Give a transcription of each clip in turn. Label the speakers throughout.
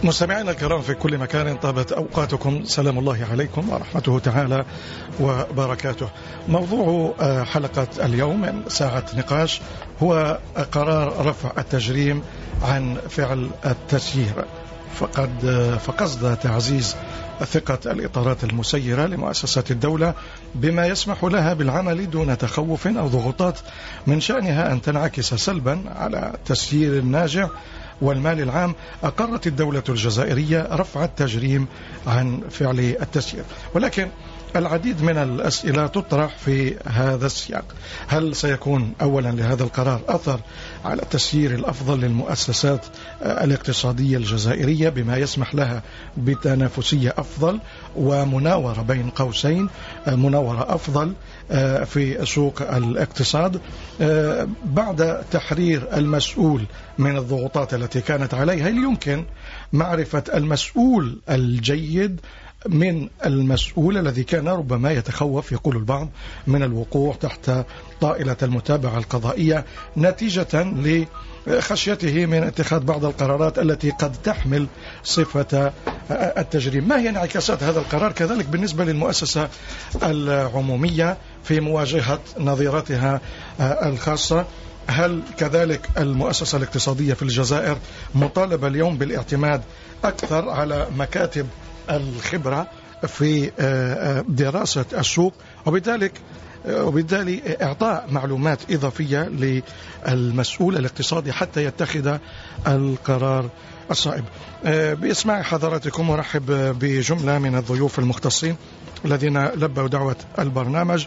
Speaker 1: مستمعينا الكرام في كل مكان، طابت أوقاتكم، سلام الله عليكم ورحمته تعالى وبركاته. موضوع حلقة اليوم من ساعة نقاش هو قرار رفع التجريم عن فعل التسيير فقصد تعزيز ثقة الإطارات المسيرة لمؤسسات الدولة بما يسمح لها بالعمل دون تخوف أو ضغوطات من شأنها أن تنعكس سلبا على تسيير الناجع والمال العام. أقرت الدولة الجزائرية رفع التجريم عن فعل التسيير، ولكن العديد من الأسئلة تطرح في هذا السياق. هل سيكون أولا لهذا القرار أثر على التسيير الأفضل للمؤسسات الاقتصادية الجزائرية بما يسمح لها بتنافسية أفضل ومناورة بين قوسين، مناورة أفضل في سوق الاقتصاد بعد تحرير المسؤول من الضغوطات التي كانت عليه؟ هل يمكن معرفة المسؤول الجيد من المسؤول الذي كان ربما يتخوف، يقول البعض، من الوقوع تحت طائلة المتابعة القضائية نتيجة لخشيته من اتخاذ بعض القرارات التي قد تحمل صفة التجريم؟ ما هي انعكاسات هذا القرار كذلك بالنسبة للمؤسسة العمومية في مواجهة نظيرتها الخاصة؟ هل كذلك المؤسسة الاقتصادية في الجزائر مطالبة اليوم بالاعتماد أكثر على مكاتب الخبرة في دراسة السوق وبالتالي إعطاء معلومات إضافية للمسؤول الاقتصادي حتى يتخذ القرار الصائب؟ بإسماع حضراتكم ورحب بجملة من الضيوف المختصين الذين لبوا دعوة البرنامج.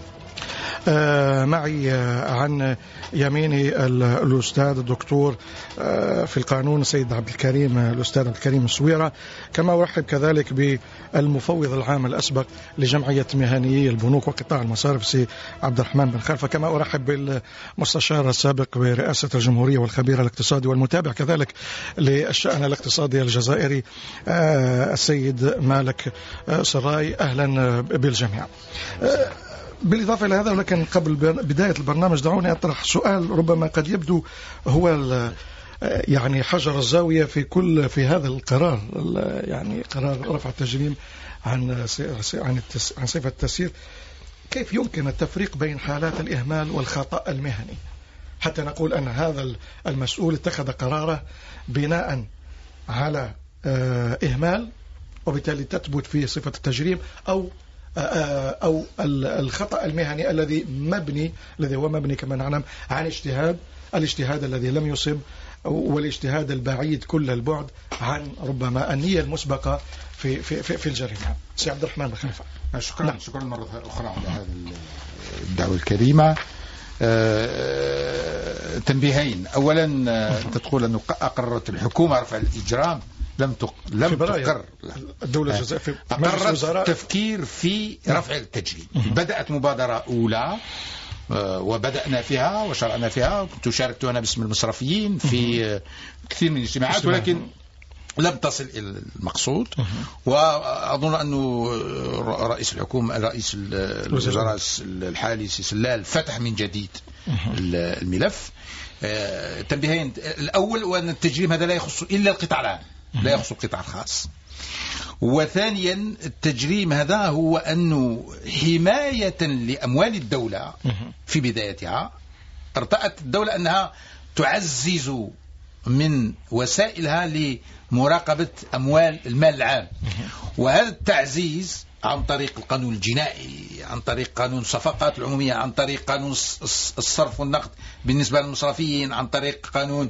Speaker 1: معي عن يميني الأستاذ الدكتور في القانون السيد عبد الكريم، الأستاذ عبد الكريم السويرة، كما أرحب كذلك بالمفوض العام الأسبق لجمعية مهنيي البنوك وقطاع المصارف سي عبد الرحمن بن خلفة، كما أرحب بالمستشار السابق برئاسة الجمهورية والخبير الاقتصادي والمتابع كذلك للشأن الاقتصادي الجزائري السيد مالك سراي. أهلا بالجميع. بالإضافة إلى هذا، ولكن قبل بداية البرنامج دعوني أطرح سؤال ربما قد يبدو هو يعني حجر الزاوية في هذا القرار، يعني قرار رفع التجريم عن صفة التسيير. كيف يمكن التفريق بين حالات الإهمال والخطأ المهني حتى نقول أن هذا المسؤول اتخذ قراره بناء على إهمال وبالتالي تثبت فيه صفة التجريم، أو الخطأ المهني الذي هو مبني كما نعلم عن الاجتهاد الذي لم يصب، والاجتهاد البعيد كل البعد عن ربما النية المسبقة في الجريمة؟ سي عبد الرحمن بن خلفة.
Speaker 2: شكرا مرة أخرى على هذه الدعوة الكريمة. تنبيهين. أولا، أنت تقول أنه أقررت الحكومة رفع الإجرام. لم تقر
Speaker 1: الدولة الجزائرية،
Speaker 2: أقررت التفكير في رفع التجريم. بدأت مبادرة أولى وبدأنا فيها وشرعنا فيها، كنت شاركت أنا باسم المصرفيين في كثير من الاجتماعات، ولكن لم تصل إلى المقصود. وأظن أنه رئيس الحكومة، رئيس الوزراء الحالي سلال فتح من جديد الملف. تنبيهين. الأول، وأن التجريم هذا لا يخص إلا القطاع العام، لا يخص القطاع الخاص. وثانيا، التجريم هذا هو أنه حماية لأموال الدولة في بدايتها ارتأت الدولة أنها تعزز من وسائلها لمراقبة أموال المال العام، وهذا التعزيز عن طريق القانون الجنائي، عن طريق قانون الصفقات العمومية، عن طريق قانون الصرف والنقد بالنسبة للمصرفيين، عن طريق قانون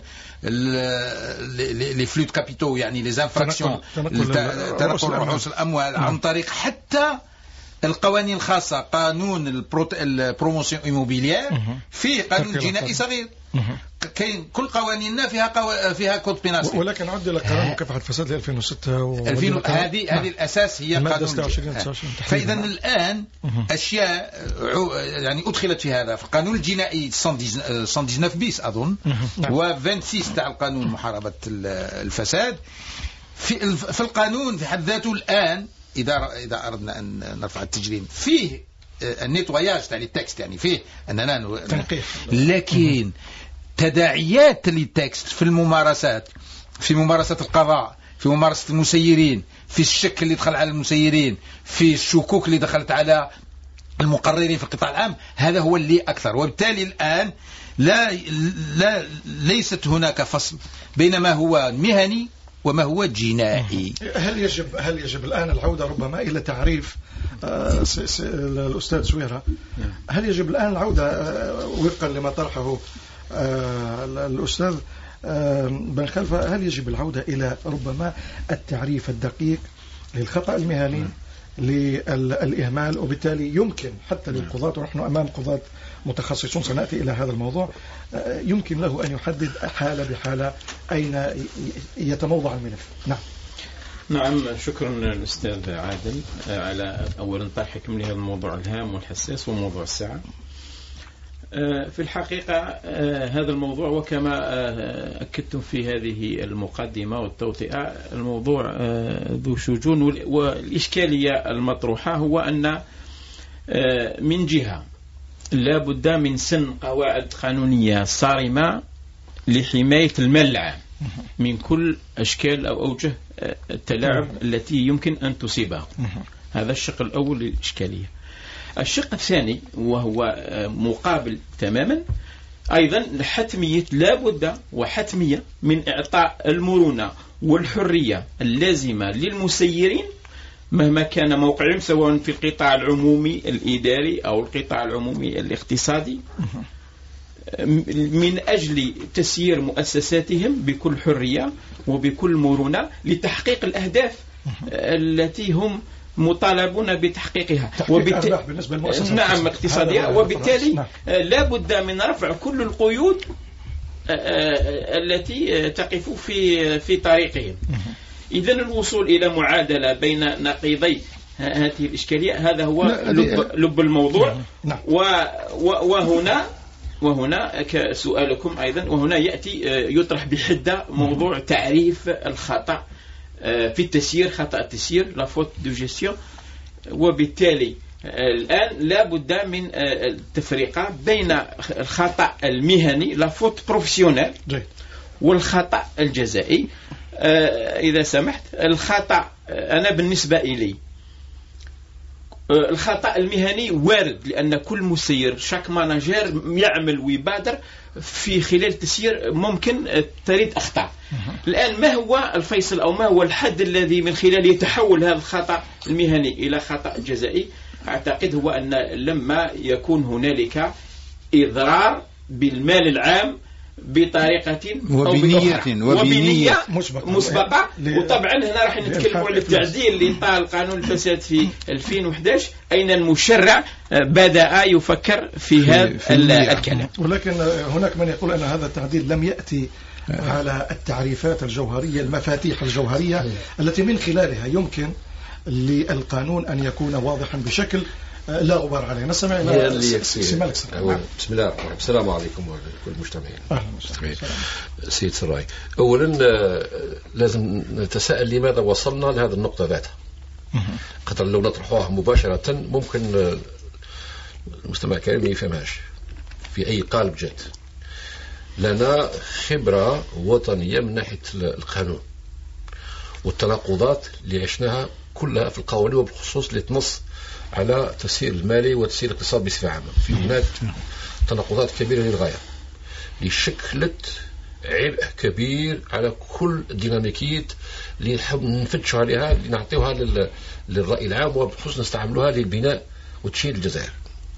Speaker 2: لي فلوت كابيتو، يعني لي زانفراكسيون، تنقل رؤوس الأموال، عن طريق حتى القوانين الخاصة، قانون البروموسيون إيموبيليير، فيه قانون جنائي صغير. كاين كل قوانيننا فيها كود بينال،
Speaker 1: ولكن عد الى قانون مكافحه الفساد ل 2006
Speaker 2: هذه الاساس هي قانون. فاذا الان اشياء يعني ادخلت في هذا، في القانون الجنائي 119 بيس اظن، و26 تاع القانون محاربه الفساد. في القانون في حد ذاته الان اذا اردنا ان نرفع التجريم فيه النيتواياج تاع التكست، يعني فيه اننا لكن تداعيات للتكست في الممارسات، في ممارسة القضاء، في ممارسة المسيرين، في الشك اللي دخل على المسيرين، في الشكوك اللي دخلت على المقررين في القطاع العام، هذا هو اللي أكثر. وبالتالي الآن ليست هناك فصل بين ما هو مهني وما هو جنائي.
Speaker 1: هل يجب الآن العودة ربما إلى تعريف الأستاذ سويرة؟ هل يجب الآن العودة وفقا لما طرحه الأستاذ بن خلفة، هل يجب العودة إلى ربما التعريف الدقيق للخطأ المهني، للإهمال، وبالتالي يمكن حتى للقضاة، ونحن أمام قضاة متخصصون سنأتي إلى هذا الموضوع، يمكن له أن يحدد حالة بحالة أين يتموضع الملف.
Speaker 3: نعم، شكرا الأستاذ عادل على أولا طرحكم لهذا الموضوع الهام والحساس وموضوع الساعة. في الحقيقة هذا الموضوع، وكما أكدتم في هذه المقدمة والتوطئة، الموضوع ذو شجون، والإشكالية المطروحة هو أن من جهة لا بد من سن قواعد قانونية صارمة لحماية المال العام من كل أشكال أو أوجه التلاعب التي يمكن أن تصيبها. هذا الشق الأول للإشكالية. الشق الثاني وهو مقابل تماما أيضا حتمية، لا بد وحتمية من إعطاء المرونة والحرية اللازمة للمسيرين مهما كان موقعهم، سواء في القطاع العمومي الإداري أو القطاع العمومي الاقتصادي، من أجل تسيير مؤسساتهم بكل حرية وبكل مرونة لتحقيق الأهداف التي هم مطالبون بتحقيقها،
Speaker 1: بالنسبة للمؤسسات
Speaker 3: نعم اقتصادية. وبالتالي لا بد من رفع كل القيود التي تقف في طريقهم. إذن الوصول إلى معادلة بين نقيضي هذه الإشكالية هذا هو لب الموضوع. وهنا كسؤالكم أيضا، وهنا يأتي يطرح بحدة موضوع تعريف الخطأ في التسيير، خطأ التسيير، لا فوت دو جيستيون. وبالتالي الآن لا بد من التفرقة بين الخطأ المهني لا فوت بروفيسيونيل والخطأ الجزائي. إذا سمحت، الخطأ أنا بالنسبة إلي الخطأ المهني وارد، لأن كل مسير شاك ماناجير يعمل ويبادر في خلال التسيير ممكن تريد أخطاء. الآن ما هو الفيصل أو ما هو الحد الذي من خلاله يتحول هذا الخطأ المهني إلى خطأ جزائي؟ أعتقد هو أن لما يكون هنالك إضرار بالمال العام بطريقة وبنية مسبقة. وطبعا هنا راح نتكلم على التعديل لإطار قانون الفساد في 2011، أين المشرع بدأ يفكر في هذا الكلام.
Speaker 1: ولكن هناك من يقول أن هذا التعديل لم يأتي على التعريفات الجوهرية، المفاتيح الجوهرية التي من خلالها يمكن للقانون أن يكون واضحا بشكل لا غبار عليه. نسمع
Speaker 4: بسم الله الرحمن الرحيم. السلام عليكم ولكل المجتمعين. سيد سراي، أولا لازم نتساءل لماذا وصلنا لهذه النقطة ذاتها. قد لو نطرحوها مباشرة ممكن المستمع الكريم ما يفهمهاش في أي قالب جد. لنا خبرة وطنية من ناحية القانون والتناقضات اللي عشناها كلها في القوانين، وبالخصوص اللي تنص على التسيير المالي وتسيير الاقتصاد بصفة عامة. في هناك تناقضات كبيرة للغاية اللي شكلت عبء كبير على كل الديناميكية اللي نحب نفتشوا عليها، اللي نعطيوها للرأي العام، وبخصوص نستعملوها للبناء وتشييد الجزائر.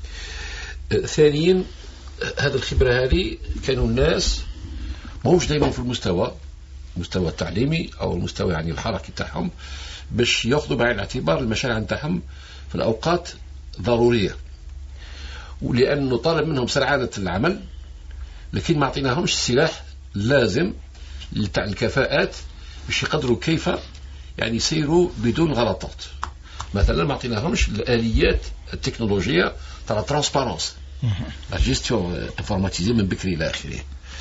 Speaker 4: ثانيا، هذه الخبرة هذه كانوا الناس موش دائما في المستوى التعليمي أو المستوى يعني الحركي تاعهم باش يأخذوا بعين الاعتبار المشاريع نتاعهم في الأوقات ضرورية، ولأنه طالب منهم سرعانة العمل، لكن ما أعطيناهمش السلاح اللازم لتاع الكفاءات باش يقدروا كيف يعني يسيروا بدون غلطات. مثلا ما أعطيناهمش الآليات التكنولوجية تاع الترانسبارنس، لا جيستيون انفورماتيزي من بكري إلى آخره.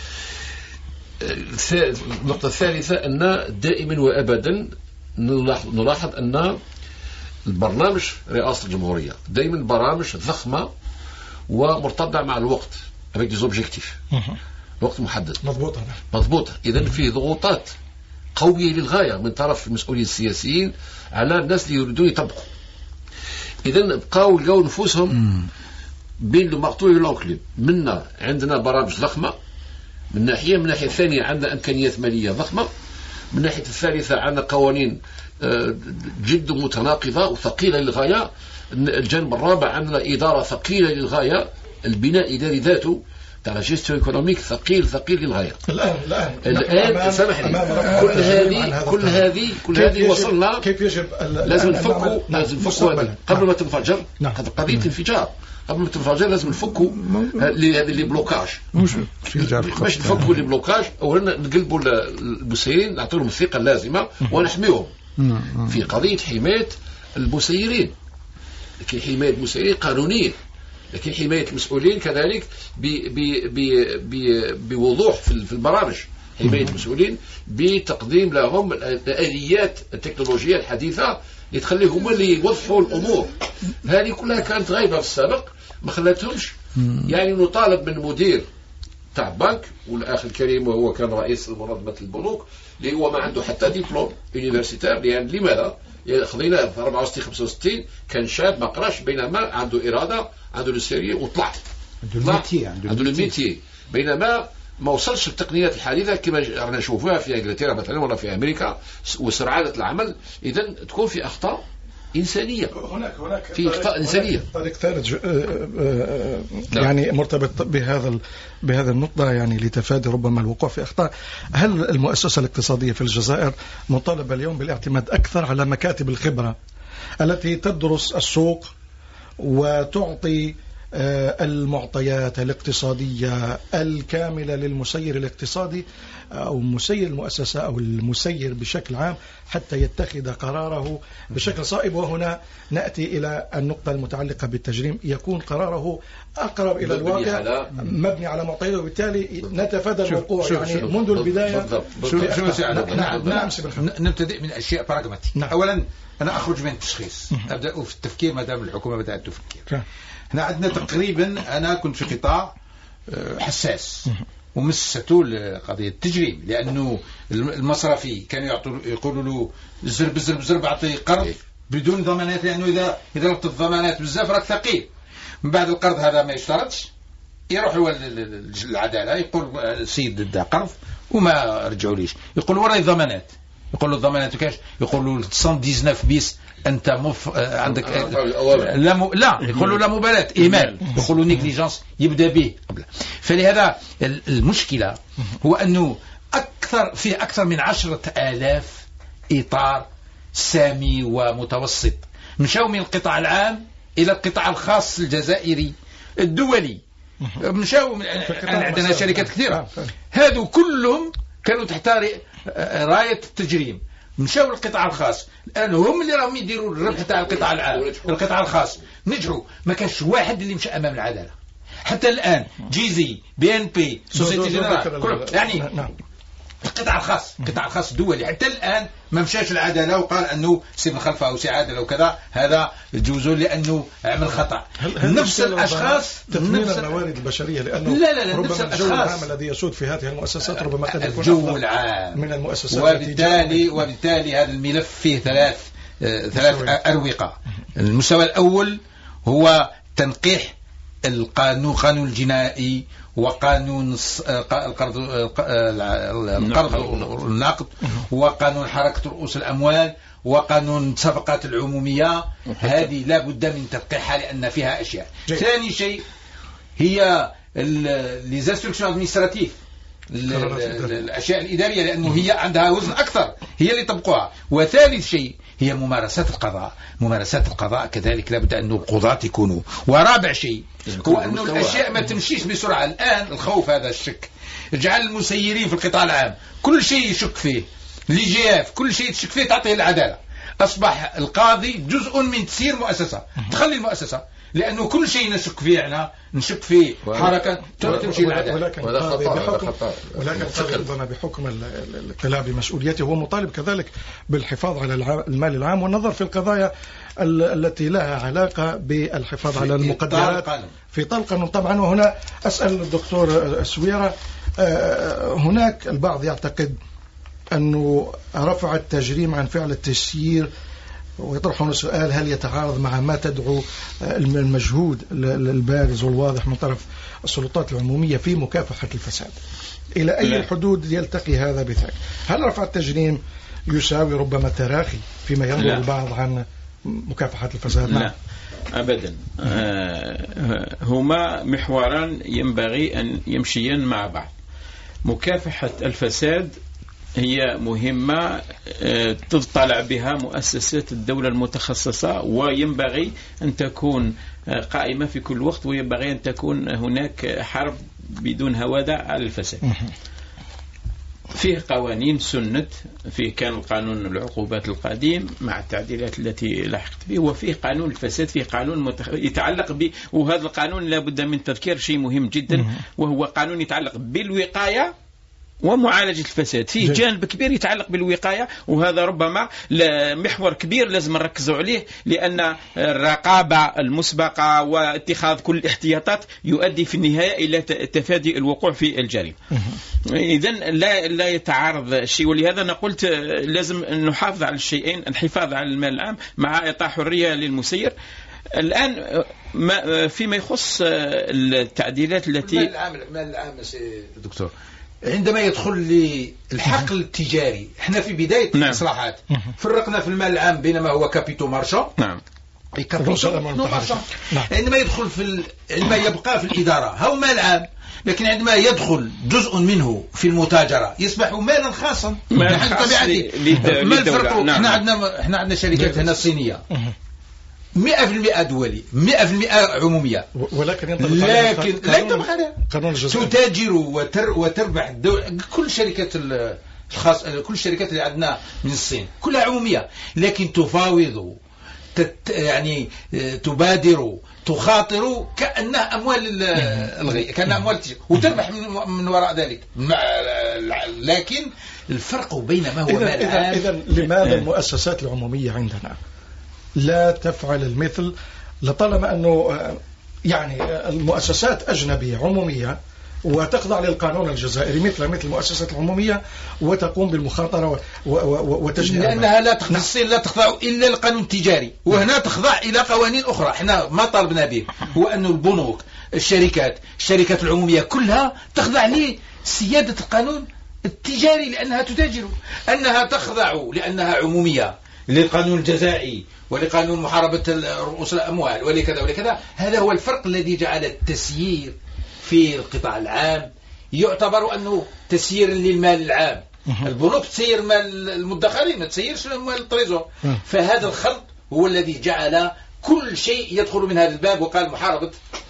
Speaker 4: النقطة الثالثة أن دائما وأبدا نلاحظ أن البرنامج رئاسة الجمهورية دائما برامج ضخمة ومرتبطة مع الوقت avec des objectifs، وقت محدد مضبوطة. إذن فيه ضغوطات قوية للغاية من طرف المسؤولين السياسيين على الناس اللي يريدون يطبقوا. إذن بقاو لقوا نفوسهم بين المقطوع والأوكليب. منا عندنا برامج ضخمة من ناحية، من ناحية ثانية عندنا إمكانيات مالية ضخمة، من ناحية الثالثة عندنا قوانين جد متناقضة وثقيلة للغاية. الجانب الرابع عندنا إدارة ثقيلة للغاية، البناء الإداري ذاته تاع جيستيون ايكونوميك ثقيل للغاية. الآن سامح لي، كل هذه وصلنا
Speaker 1: كيف يجب
Speaker 4: لازم نفكوا قبل ما تنفجر. هذا قضية انفجار. قبل ما تنفجر لازم نفكوا لي بلوكاج. باش نفكوا لي بلوكاج أولا نقلبوا المسيرين، نعطوا لهم الثقة اللازمة ونحميهم في قضية حماية المسيرين. لكن حماية المسيرين قانونية، لكن حماية المسؤولين كذلك بوضوح في البرامج. حماية المسؤولين بتقديم لهم الآليات التكنولوجية الحديثة اللي تخليهم اللي يوضحوا الأمور. هذه كلها كانت غايبة في السابق، ما خلتهمش. يعني نطالب من مدير تاع بنك، والأخ الكريم وهو كان رئيس منظمة البنوك اللي هو ما عنده حتى دبلوم يونيفرسيتير. لأن لماذا؟ خذينا في 64 65 كان شاب ما قراش، بينما عنده إرادة، عنده السيرية وطلع عنده الميتي، بينما ما وصلش التقنيات الحديثة كما رانا نشوفوها في انجلترا مثلا ولا في امريكا وسرعة العمل. اذا تكون في اخطاء انسانيه،
Speaker 1: هناك
Speaker 4: في اخطاء انسانيه.
Speaker 1: طريق ثالث يعني مرتبط بهذا النقطة، يعني لتفادي ربما الوقوع في اخطاء. هل المؤسسة الاقتصادية في الجزائر مطالبة اليوم بالاعتماد اكثر على مكاتب الخبرة التي تدرس السوق وتعطي المعطيات الاقتصادية الكاملة للمسير الاقتصادي أو مسير المؤسسة أو المسير بشكل عام حتى يتخذ قراره بشكل صائب؟ وهنا نأتي إلى النقطة المتعلقة بالتجريم، يكون قراره أقرب إلى الواقع، مبني على معطيات، وبالتالي نتفادى الوقوع يعني منذ البداية.
Speaker 2: نبتدئ من أشياء براغماتية. أولا أنا أخرج من التشخيص، أبدأ في التفكير ما دام الحكومة بدأت تفكر. هنا عندنا تقريبا، أنا كنت في قطاع حساس ومسته قضية التجريم، لأنه المصرفي كانوا يقولوا له زرب أعطي قرض بدون ضمانات، لأنه إذا ربط الضمانات بزاف راك ثقيل. من بعد القرض هذا ما يشترطش، يروح العدالة يقول السيد دا قرض وما رجعوا ليش، يقول وراي ضمانات، يقول له الضمانات كاش، يقول له 119 بيس أنت عندك لا يقول له لا مبالاة، إيمال، يقول له نيجليجانس يبدأ به قبل. فلهذا المشكلة هو أنه في أكثر من 10,000 إطار سامي ومتوسط مشاو من القطاع العام إلى القطاع الخاص الجزائري الدولي، مشاو عندنا شركات كثيرة، هذو كلهم كانوا تحت راية التجريم، مشاو القطاع الخاص. الآن هم اللي راهم يديروا الربح تاع القطاع العام. القطاع الخاص نجحوا، ما كانش واحد اللي مشى أمام العدالة حتى الآن. جيزي، بي ان بي، سوسيتي جنرال، يعني القطاع الخاص الدولي حتى الآن ما مشاش العدالة وقال أنه سي من خلفه أو سي عادل وكذا، هذا جوزه لأنه عمل خطأ. نفس الأشخاص،
Speaker 1: تثمين الموارد البشرية، لأنه
Speaker 2: لا
Speaker 1: ربما الجو العام الذي يسود في هذه المؤسسات ربما قد يكون
Speaker 2: الجو العام
Speaker 1: من المؤسسات،
Speaker 2: وبالتالي هذا الملف فيه ثلاث أروقة. المستوى الأول هو تنقيح القانون الجنائي وقانون القرض والنقد وقانون حركة رؤوس الأموال وقانون الصفقات العمومية. هذه لا بد من تنقيحها لأن فيها أشياء. ثاني شيء هي les instructions administratives، الأشياء الإدارية، لأنه هي عندها وزن أكثر، هي اللي تبقوها. وثالث شيء هي ممارسات القضاء كذلك لابد أن القضاة يكونوا. ورابع شيء هو أن الأشياء ما تمشيش بسرعة. الآن الخوف، هذا الشك جعل المسيرين في القطاع العام كل شيء يشك فيه، الجياف كل شيء تشك فيه تعطيه العدالة. أصبح القاضي جزء من تسيير مؤسسة، تخلي المؤسسة، لأنه كل شيء نشك فيه، نشك فيه حركة تمشي العدالة.
Speaker 1: ولكن ربما بحكم الاطلاع بمسؤوليته هو مطالب كذلك بالحفاظ على المال العام والنظر في القضايا التي لها علاقة بالحفاظ على المقدرات في إطار القانون طبعا. وهنا أسأل الدكتور سويرة، هناك البعض يعتقد أنه رفع التجريم عن فعل التسيير، ويطرحون السؤال هل يتعارض مع ما تدعو المجهود البارز والواضح من طرف السلطات العمومية في مكافحة الفساد؟ إلى أي الحدود يلتقي هذا بذاك؟ هل رفع التجريم يساوي ربما تراخي فيما ينظر البعض عن مكافحة الفساد؟
Speaker 3: لا أبدا. هما محوران ينبغي أن يمشيان مع بعض. مكافحة الفساد هي مهمة تطلع بها مؤسسات الدولة المتخصصة، وينبغي أن تكون قائمة في كل وقت، وينبغي أن تكون هناك حرب بدون هوادة على الفساد. فيه قوانين سنت، فيه كان القانون العقوبات القديم مع التعديلات التي لحقت به، وفيه قانون الفساد، فيه قانون يتعلق به، وهذا القانون لابد من تذكير شيء مهم جدا، وهو قانون يتعلق بالوقاية ومعالجة الفساد. فيه جانب كبير يتعلق بالوقاية، وهذا ربما محور كبير لازم نركزوا عليه، لأن الرقابة المسبقة واتخاذ كل الاحتياطات يؤدي في النهاية إلى تفادي الوقوع في الجريمة. إذن لا يتعارض شيء، ولهذا أنا قلت لازم نحافظ على الشيئين، الحفاظ على المال العام مع إعطاء حرية للمسير. الآن فيما يخص التعديلات التي
Speaker 2: المال العام دكتور، عندما يدخل للحقل التجاري، احنا في بداية الإصلاحات فرقنا في المال العام بين ما هو كابيتو مارشا عندما يدخل عندما يبقى في الإدارة هو مال عام، لكن عندما يدخل جزء منه في المتاجرة يصبح مالا خاصا. ما الفرق؟ احنا عندنا شركات هنا الصينية 100% دولي 100% عمومية، ولكن لا تتاجر وتربح كل شركات كل الشركات اللي عندنا من الصين كلها عمومية، لكن تفاوض يعني تبادر تخاطر كأنها أموال الغي، كأنها أموال وتربح من وراء ذلك. لكن الفرق بين ما هو مال عام.
Speaker 1: إذن لماذا المؤسسات العمومية عندنا لا تفعل المثل، لطالما أنه يعني المؤسسات أجنبية عمومية وتخضع للقانون الجزائري مثل المؤسسات العمومية وتقوم بالمخاطرة وتجني،
Speaker 2: لأنها لا تخضع الصين لا تخضع إلا القانون التجاري، وهنا تخضع إلى قوانين أخرى. احنا ما طالبنا به هو أن البنوك الشركات العمومية كلها تخضع لسيادة القانون التجاري، لأنها تتاجر، أنها تخضع لأنها عمومية للقانون الجزائي ولقانون محاربة رؤوس الأموال ولكذا ولكذا. هذا هو الفرق الذي جعل التسيير في القطاع العام يعتبر أنه تسيير للمال العام. البنوك تسير مال المدخرين، ما تسيرش مال التريزور. فهذا الخلط هو الذي جعل كل شيء يدخل من هذا الباب، وقال محاربة.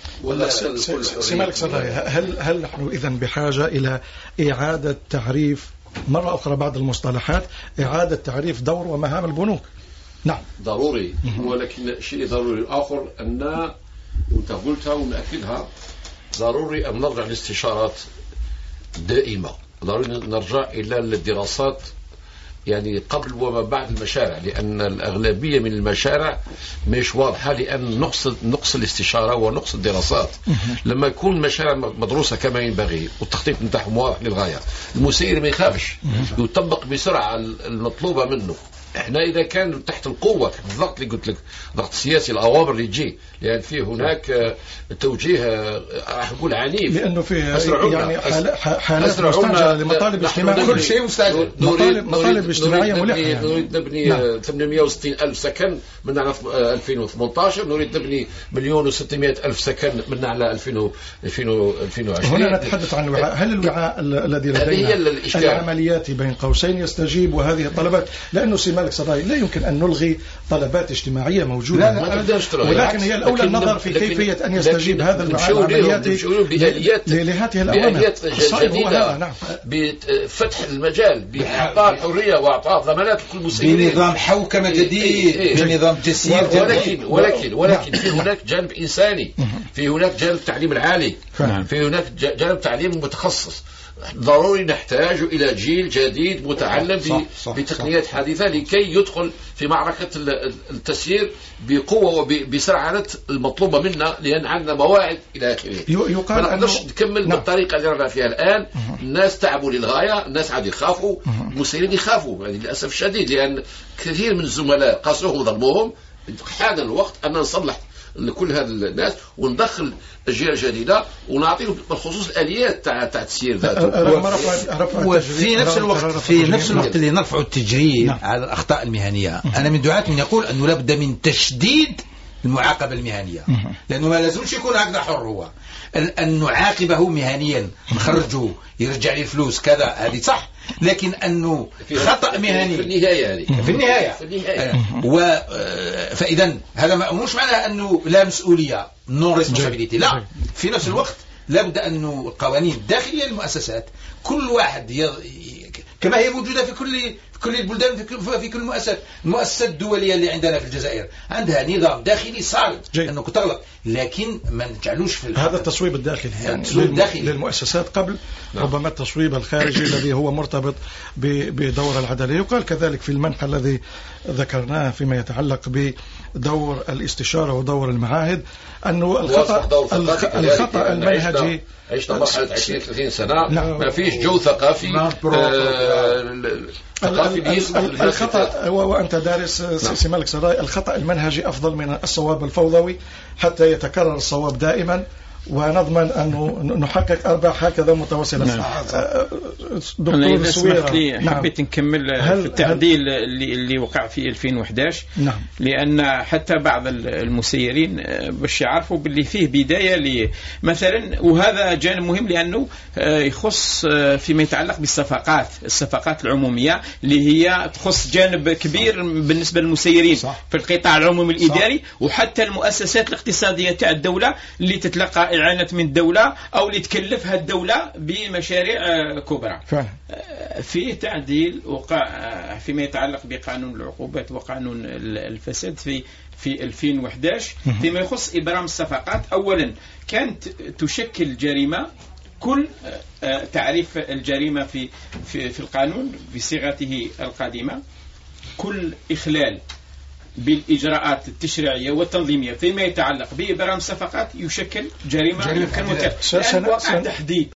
Speaker 1: سمالك صداي، هل نحن إذن بحاجة إلى إعادة تعريف مرة أخرى بعض المصطلحات، إعادة تعريف دور ومهام البنوك؟ نعم
Speaker 4: ضروري، ولكن شيء ضروري آخر أن وانت قلتها ونأكدها، ضروري أن نرجع للاستشارات دائمة، ضروري نرجع إلى الدراسات يعني قبل وما بعد المشاريع، لأن الأغلبية من المشاريع مش واضحة، لأن نقص الاستشارة ونقص الدراسات. لما يكون المشاريع مدروسة كما ينبغي والتخطيط نتاعهم واضح للغاية، المسير ما يخافش يطبق بسرعة المطلوبة منه. احنا اذا كان تحت القوه، تحت الضغط اللي قلت لك، ضغط سياسي، الاوامر اللي تجي، لان فيه هناك توجيه راح نقول عنيف،
Speaker 1: لانه فيه يعني حالات مستعجله لمطالب اجتماعيه،
Speaker 2: كل شيء مستعجل،
Speaker 1: مطالب اجتماعيه ملحه.
Speaker 4: نريد نبني 860 ألف سكن من على 2018، نريد نبني 1,600,000 سكن من على 2020.
Speaker 1: هنا نتحدث عن الوعاء. هل الوعاء الذي لدينا العملياتي بين قوسين يستجيب وهذه الطلبات؟ لانه سمالك صداي لا يمكن أن نلغي طلبات اجتماعية موجودة، ولكن هي الأولى النظر في كيفية أن يستجيب هذا الوعاء العملياتي لهذه الأوامر
Speaker 4: جديدة، نعم، بفتح المجال، بإعطاء الحرية وإعطاء ضمانات لكل مسؤولين،
Speaker 2: بنظام حوكمة جديد، بنظام تسيير.
Speaker 4: ولكن في هناك جانب إنساني، في هناك جانب التعليم العالي، في هناك جانب تعليم متخصص. ضروري نحتاج إلى جيل جديد متعلم بتقنيات حديثة لكي يدخل في معركة التسيير بقوة وبسرعة المطلوبة منا، لأن عندنا مواعيد إلى آخره.
Speaker 1: يقال
Speaker 4: ما نقدرش نكمل بالطريقة اللي رانا فيها الآن. الناس تعبوا للغاية، الناس عاد يخافوا، المسيرين يخافوا يعني للأسف الشديد، لأن كثير من الزملاء قاسوهم وظلموهم. حان الوقت أن نصلح لكل هذا الناس وندخل أجيال جديدة ونعطيهم بالخصوص الآليات تاع التسيير ذاته.
Speaker 5: وفي نفس الوقت اللي نرفع التجريد على الأخطاء المهنية، أنا من دعاة من يقول أنه لابد من تشديد المعاقبة المهنية، لأنه ما لازمش يكون هكذا حر. هو أن نعاقبه مهنيا، نخرجه يرجع لي الفلوس كذا، هذه صح، لكن أنه خطأ مهني في النهاية فإذا هذا مش معناه أنه لا مسؤولية نون ريسبونسابيلتي، لا. في نفس الوقت لابد أنه القوانين الداخلية للمؤسسات كل واحد كما هي موجودة في كل البلدان، في كل المؤسسات الدولية اللي عندنا في الجزائر عندها نظام داخلي صارم أنه تغلط، لكن ما نجعلوش في
Speaker 1: هذا التصويب الداخلي يعني للمؤسسات قبل ربما التصويب الخارجي الذي هو مرتبط بدور العدالة. يقال كذلك في المنح الذي ذكرناه فيما يتعلق بدور الاستشارة ودور المعاهد أنه الخطأ المنهجي
Speaker 4: عشنا مرحلة 20-30 سنة ما فيش جو ثقافي
Speaker 1: الخطأ. وأنت دارس سي مالك سراي، الخطأ المنهجي أفضل من الصواب الفوضوي حتى يتكرر الصواب دائما ونضمن أن نحقق أرباح هكذا متواصلة.
Speaker 3: دكتور سويرة، حبيت نكمل في التعديل اللي وقع في 2011. لأن حتى بعض المسيرين باش يعرفوا باللي فيه بداية مثلا، وهذا جانب مهم لأنه يخص فيما يتعلق الصفقات العمومية اللي هي تخص جانب كبير بالنسبة للمسيرين في القطاع العمومي الإداري، وحتى المؤسسات الاقتصادية تاع الدولة اللي تتلقى إعانة من الدولة أو اللي تكلفها الدولة بمشاريع كبرى. في تعديل وقع فيما يتعلق بقانون العقوبات وقانون الفساد في 2011 فيما يخص إبرام الصفقات. أولا كانت تشكل جريمة، كل تعريف الجريمة في القانون بصيغته القديمة، كل إخلال بالإجراءات التشريعية والتنظيمية فيما يتعلق بإبرام الصفقات يشكل جريمة يمكن وقع تحديد